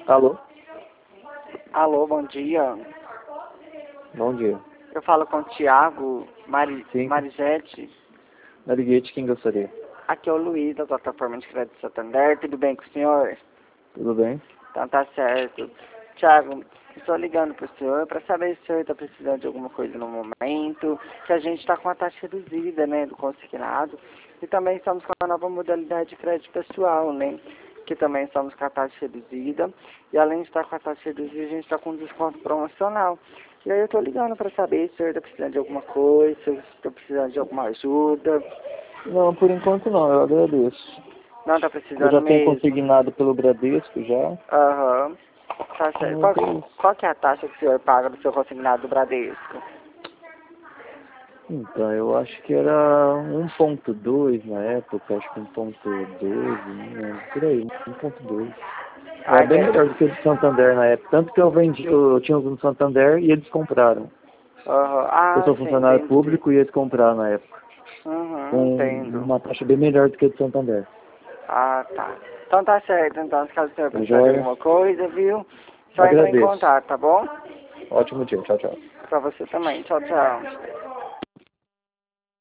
Alô? Alô, bom dia. Bom dia. Eu falo com o Thiago Sim. Marizete. Nariguete, quem gostaria? Aqui é o Luiz, da plataforma de crédito Santander. Tudo bem com o senhor? Tudo bem? Então tá certo. Thiago, estou ligando para o senhor para saber se o senhor está precisando de alguma coisa no momento, que a gente está com a taxa reduzida, né, do consignado. E também estamos com a nova modalidade de crédito pessoal, né? Que também estamos com a taxa reduzida. E além de estar com a taxa reduzida, a gente está com um desconto promocional. E aí eu estou ligando para saber se o senhor está precisando de alguma coisa, se está precisando de alguma ajuda. Não, por enquanto não, eu agradeço. Não está Eu precisando já tenho mesmo? consignado pelo Bradesco já. Aham. Tá certo. Qual que é a taxa que o senhor paga do seu consignado do Bradesco? Então, eu acho que era 1.2 na época, acho que 1.12, não lembro, por aí, 1.2. Era Ai, bem melhor do que o do Santander na época. Tanto que eu tinha um do Santander e eles compraram. Aham. Eu Ah, sou sim, funcionário entendi. público e eles compraram na época. Uhum, Com entendo. uma taxa bem melhor do que a do Santander. Ah, tá. Então tá certo. Então, se caso o senhor Tá precisar de joia? alguma coisa, viu? Só entrar em Agradeço. contato, tá bom? Ótimo dia. Tchau, tchau. Pra você também. Tchau, tchau.